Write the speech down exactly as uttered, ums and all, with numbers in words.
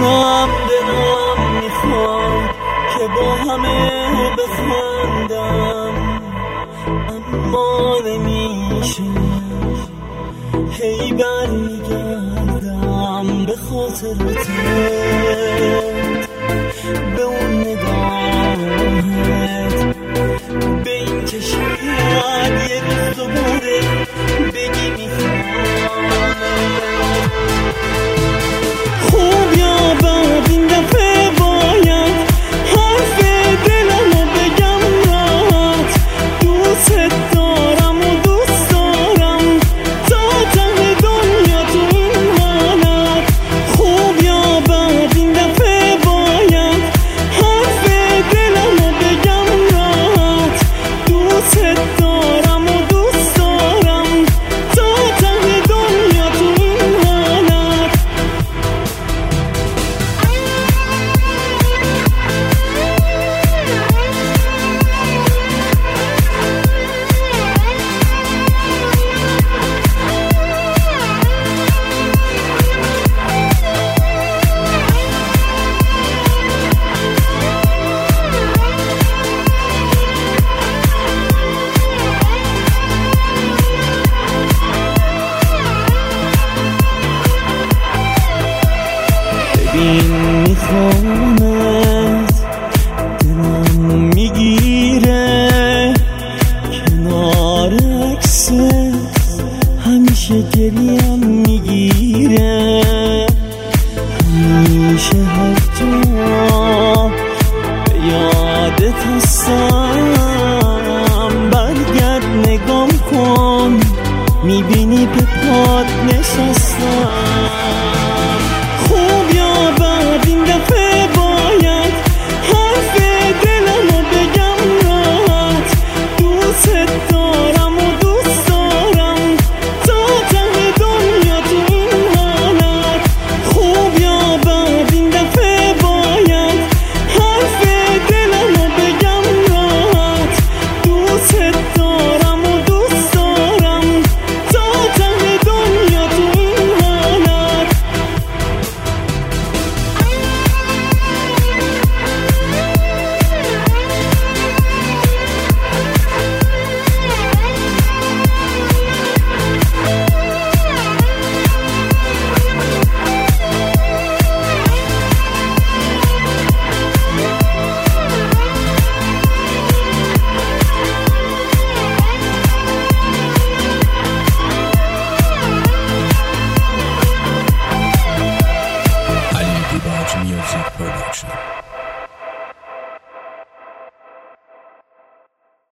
میدونم دلم میخواد که با همه بخندم، اما نمیشه هی برگردم به خاطرت، به اون نگاهت، به این که شاید یه روز دوباره بگی میخوام. خوب یا بد این دفعه باید حرف دلمو بگم راحت، دوست دارم و دوست دارم تا ته دنیا تو این حالت. خوب یا بد این دفعه باید حرف دلمو بگم راحت، دوست دارم و دوست دارم تا ته دنیا تو این حالت. ببین میخوامت، دلم میگیره کنار عکست، همیشه گریم میگیره، همیشه هر جا به یادت هستم. برگرد نگام کن، میبینی به پات نشستم. خوب یا بد این دفعه باید حرف دلمو بگم راحت، دوست دارم و دوست دارم تا ته دنیا تو این حالت. خوب یا بد این دفعه باید حرف دلمو بگم راحت، دوست دارم و دوست دارم تا ته دنیا تو این حالت. Ali Dibac Music Production.